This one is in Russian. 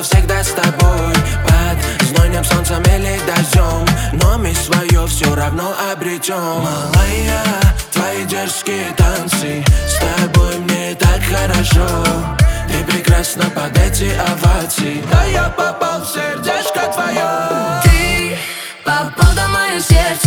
всегда с тобой. Под знойным солнцем или дождем, но мы свое все равно обретем. Малая, твои дерзкие танцы, с тобой мне так хорошо. Ты прекрасна под эти овации, да я попал в сердечко твое. Ты попал в мое сердце.